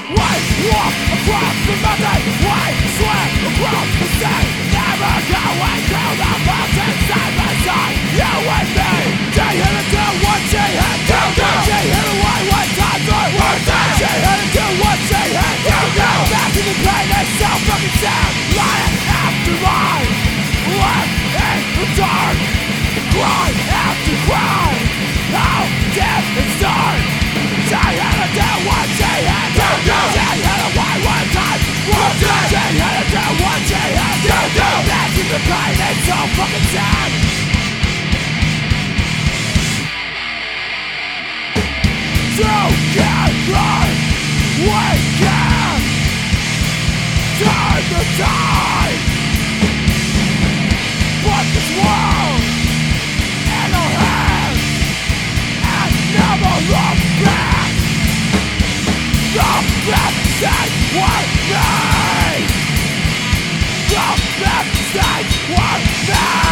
walk across the mountain, we swim across the sea, never going to the mountain side by side. You and me, she hit it to what she had to do. She hit it right when times were worth it. She hit it to what she had to do. Back in the pain is so fucking sad. Line after line, left in the dark, cry after cry. How did it start? She hit it to what she had to do. She hit it right when times were worth it. She hit it to what she had to do. Back in the pain is so fucking sad. You can't run, we can turn the tide. Put this world in our hands and never look back. The best that we need, the best that we need.